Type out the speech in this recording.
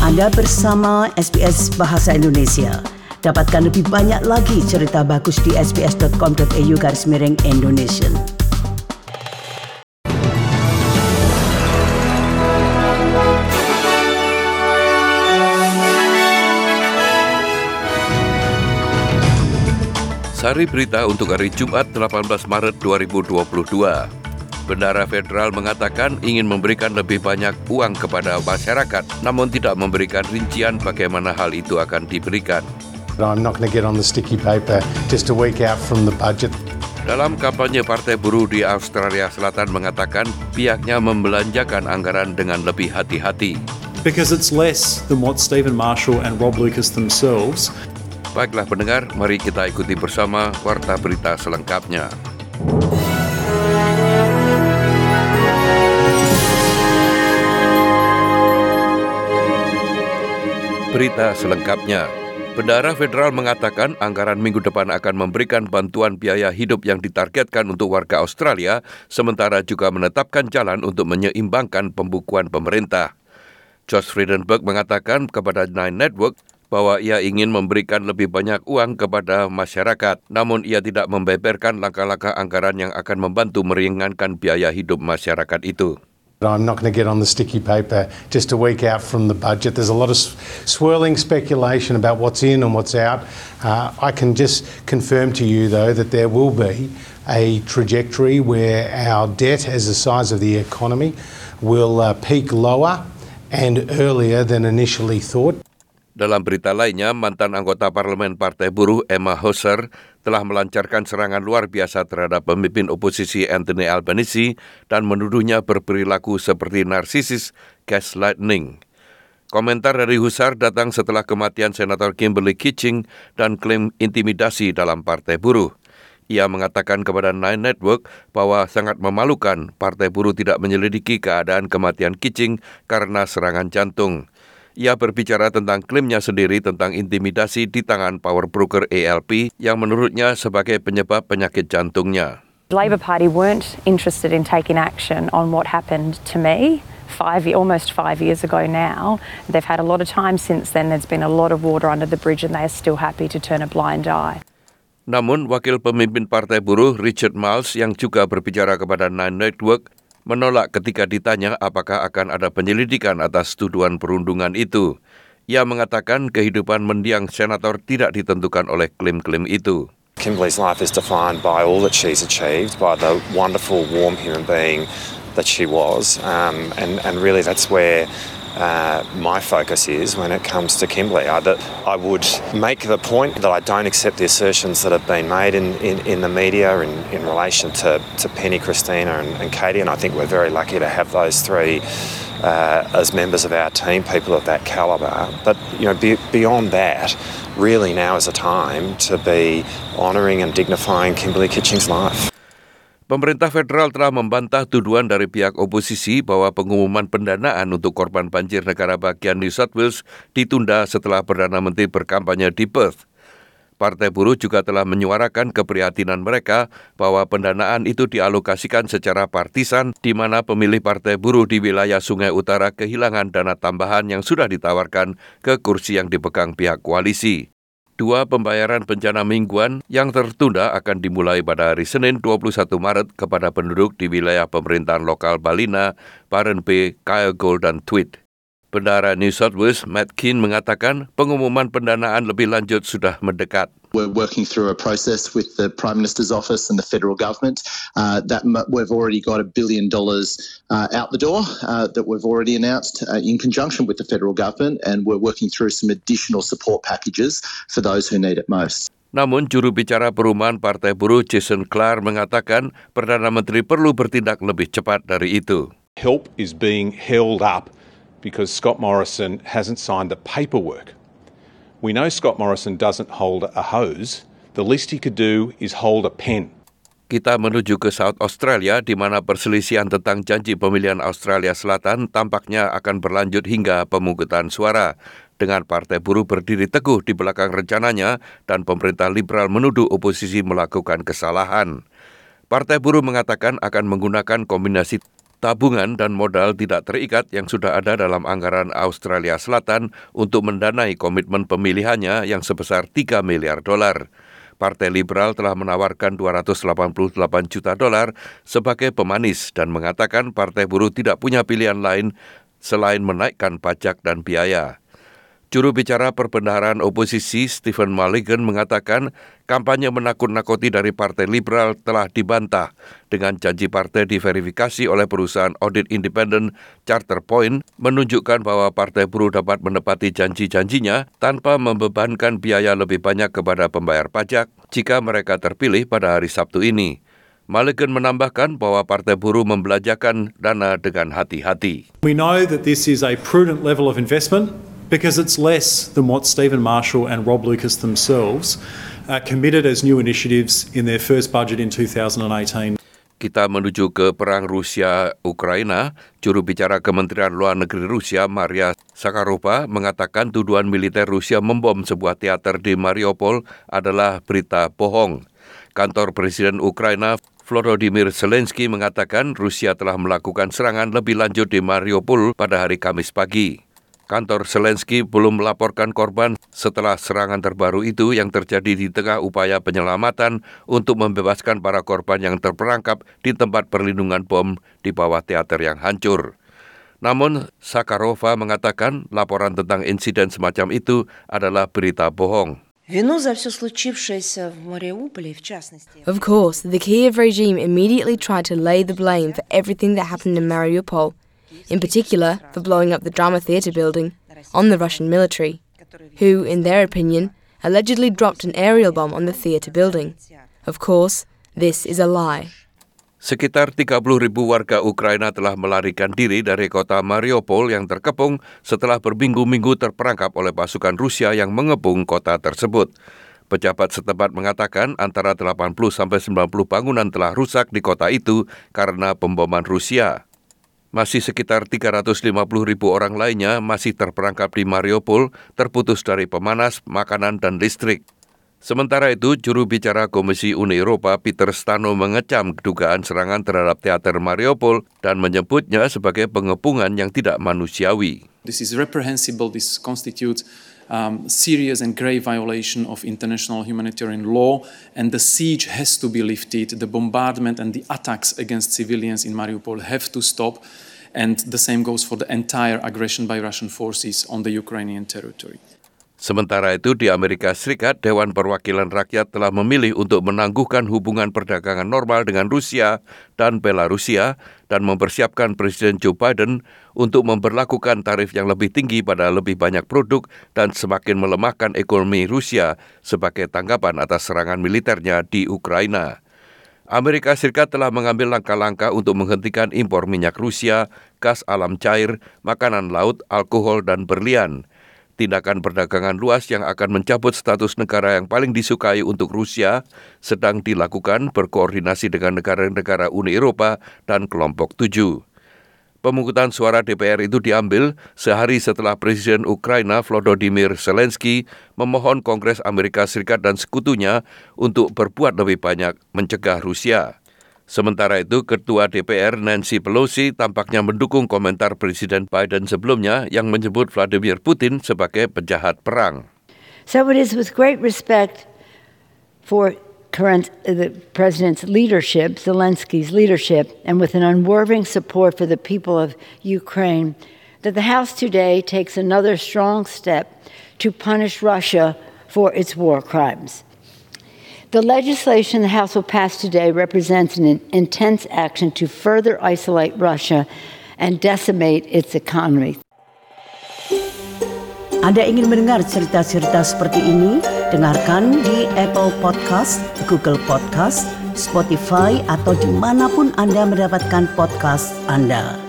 Anda bersama SBS Bahasa Indonesia. Dapatkan lebih banyak lagi cerita bagus di sbs.com.au/Indonesian. Sari berita untuk hari Jumat 18 Maret 2022. Bendahara Federal mengatakan ingin memberikan lebih banyak uang kepada masyarakat, namun tidak memberikan rincian bagaimana hal itu akan diberikan. I'm not going to get on the sticky paper just a week out from the budget. Dalam kampanye Partai Buruh di Australia Selatan mengatakan pihaknya membelanjakan anggaran dengan lebih hati-hati. Because it's less than what Stephen Marshall and Rob Lucas themselves. Baiklah pendengar, mari kita ikuti bersama Warta Berita selengkapnya. Berita selengkapnya. Bendahara Federal mengatakan anggaran minggu depan akan memberikan bantuan biaya hidup yang ditargetkan untuk warga Australia, sementara juga menetapkan jalan untuk menyeimbangkan pembukuan pemerintah. Josh Frydenberg mengatakan kepada Nine Network bahwa ia ingin memberikan lebih banyak uang kepada masyarakat, namun ia tidak membeberkan langkah-langkah anggaran yang akan membantu meringankan biaya hidup masyarakat itu. I'm not going to get on the sticky paper just a week out from the budget. There's a lot of swirling speculation about what's in and what's out. I can just confirm to you, though, that there will be a trajectory where our debt as the size of the economy will peak lower and earlier than initially thought. Dalam berita lainnya, mantan anggota Parlemen Partai Buruh Emma Hauser telah melancarkan serangan luar biasa terhadap pemimpin oposisi Anthony Albanese dan menuduhnya berperilaku seperti narsisis gaslighting. Komentar dari Hauser datang setelah kematian Senator Kimberley Kitching dan klaim intimidasi dalam Partai Buruh. Ia mengatakan kepada Nine Network bahwa sangat memalukan Partai Buruh tidak menyelidiki keadaan kematian Kitching karena serangan jantung. Ia berbicara tentang klaimnya sendiri tentang intimidasi di tangan power broker ALP yang menurutnya sebagai penyebab penyakit jantungnya. The Labor Party weren't interested in taking action on what happened to me almost 5 years ago now. They've had a lot of time since then. There's been a lot of water under the bridge and they are still happy to turn a blind eye. Namun, wakil pemimpin Partai Buruh Richard Marles yang juga berbicara kepada Nine Network menolak ketika ditanya apakah akan ada penyelidikan atas tuduhan perundungan itu. Ia mengatakan kehidupan mendiang senator tidak ditentukan oleh klaim-klaim itu. Kimberley's life is defined by all that she's achieved, by the wonderful, warm human being that she was, and really that's where my focus is when it comes to Kimberley. I would make the point that I don't accept the assertions that have been made in the media in relation to Penny, Christina and Katie, and I think we're very lucky to have those three as members of our team, people of that calibre. But beyond that, really now is a time to be honouring and dignifying Kimberley Kitching's life. Pemerintah federal telah membantah tuduhan dari pihak oposisi bahwa pengumuman pendanaan untuk korban banjir negara bagian New South Wales ditunda setelah Perdana Menteri berkampanye di Perth. Partai Buruh juga telah menyuarakan keprihatinan mereka bahwa pendanaan itu dialokasikan secara partisan di mana pemilih Partai Buruh di wilayah Sungai Utara kehilangan dana tambahan yang sudah ditawarkan ke kursi yang dipegang pihak koalisi. 2 pembayaran bencana mingguan yang tertunda akan dimulai pada hari Senin 21 Maret kepada penduduk di wilayah pemerintahan lokal Ballina, Byron Bay, Kyogle dan Tweed. Bendahara New South Wales Matt Keane mengatakan pengumuman pendanaan lebih lanjut sudah mendekat. We're working through a process with the Prime Minister's office and the federal government that we've already got $1 billion out the door that we've already announced in conjunction with the federal government, and we're working through some additional support packages for those who need it most. Namun juru bicara perumahan Partai Buruh Jason Clark mengatakan Perdana Menteri perlu bertindak lebih cepat dari itu. Help is being held up because Scott Morrison hasn't signed the paperwork. We know Scott Morrison doesn't hold a hose. The least he could do is hold a pen. Kita menuju ke South Australia di mana perselisihan tentang janji pemilihan Australia Selatan tampaknya akan berlanjut hingga pemungutan suara. Dengan Partai Buruh berdiri teguh di belakang rencananya dan pemerintah liberal menuduh oposisi melakukan kesalahan. Partai Buruh mengatakan akan menggunakan kombinasi tabungan dan modal tidak terikat yang sudah ada dalam anggaran Australia Selatan untuk mendanai komitmen pemilihannya yang sebesar $3 miliar. Partai Liberal telah menawarkan $288 juta sebagai pemanis dan mengatakan Partai Buruh tidak punya pilihan lain selain menaikkan pajak dan biaya. Juru bicara perbendaharaan oposisi Stephen Mulligan mengatakan kampanye menakut-nakuti dari Partai Liberal telah dibantah dengan janji partai diverifikasi oleh perusahaan audit independen CharterPoint menunjukkan bahwa Partai Buruh dapat menepati janji-janjinya tanpa membebankan biaya lebih banyak kepada pembayar pajak jika mereka terpilih pada hari Sabtu ini. Mulligan menambahkan bahwa Partai Buruh membelanjakan dana dengan hati-hati. We know that this is a prudent level of investment because it's less than what Stephen Marshall and Rob Lucas themselves committed as new initiatives in their first budget in 2018. Kita menuju ke perang Rusia-Ukraina. Juru bicara Kementerian Luar Negeri Rusia, Maria Zakharova, mengatakan tuduhan militer Rusia membom sebuah teater di Mariupol adalah berita bohong. Kantor Presiden Ukraina, Volodymyr Zelensky, mengatakan Rusia telah melakukan serangan lebih lanjut di Mariupol pada hari Kamis pagi. Kantor Zelensky belum melaporkan korban setelah serangan terbaru itu yang terjadi di tengah upaya penyelamatan untuk membebaskan para korban yang terperangkap di tempat perlindungan bom di bawah teater yang hancur. Namun, Zakharova mengatakan laporan tentang insiden semacam itu adalah berita bohong. Of course, the Kiev regime immediately tried to lay the blame for everything that happened in Mariupol, in particular for blowing up the drama theatre building, on the Russian military, who, in their opinion, allegedly dropped an aerial bomb on the theatre building. Of course, this is a lie. Sekitar 30.000 warga Ukraina telah melarikan diri dari kota Mariupol yang terkepung setelah berminggu-minggu terperangkap oleh pasukan Rusia yang mengepung kota tersebut. Pejabat setempat mengatakan antara 80-90 bangunan telah rusak di kota itu karena pemboman Rusia. Masih sekitar 350.000 orang lainnya masih terperangkap di Mariupol, terputus dari pemanas, makanan, dan listrik. Sementara itu, juru bicara Komisi Uni Eropa Peter Stano mengecam dugaan serangan terhadap teater Mariupol dan menyebutnya sebagai pengepungan yang tidak manusiawi. This is reprehensible. This constitutes serious and grave violation of international humanitarian law, and the siege has to be lifted. The bombardment and the attacks against civilians in Mariupol have to stop, and the same goes for the entire aggression by Russian forces on the Ukrainian territory. Sementara itu, di Amerika Serikat, Dewan Perwakilan Rakyat telah memilih untuk menangguhkan hubungan perdagangan normal dengan Rusia dan Belarusia dan mempersiapkan Presiden Joe Biden untuk memberlakukan tarif yang lebih tinggi pada lebih banyak produk dan semakin melemahkan ekonomi Rusia sebagai tanggapan atas serangan militernya di Ukraina. Amerika Serikat telah mengambil langkah-langkah untuk menghentikan impor minyak Rusia, gas alam cair, makanan laut, alkohol, dan berlian. Tindakan perdagangan luas yang akan mencabut status negara yang paling disukai untuk Rusia sedang dilakukan berkoordinasi dengan negara-negara Uni Eropa dan kelompok 7. Pemungutan suara DPR itu diambil sehari setelah Presiden Ukraina Volodymyr Zelensky memohon Kongres Amerika Serikat dan sekutunya untuk berbuat lebih banyak mencegah Rusia. Sementara itu, Ketua DPR Nancy Pelosi tampaknya mendukung komentar Presiden Biden sebelumnya yang menyebut Vladimir Putin sebagai penjahat perang. So it is with great respect for the President's leadership, Zelensky's leadership, and with an unwavering support for the people of Ukraine, that the House today takes another strong step to punish Russia for its war crimes. The legislation the House will pass today represents an intense action to further isolate Russia and decimate its economy. Anda ingin mendengar cerita-cerita seperti ini? Dengarkan di Apple Podcast, Google Podcast, Spotify, atau dimanapun Anda mendapatkan podcast Anda.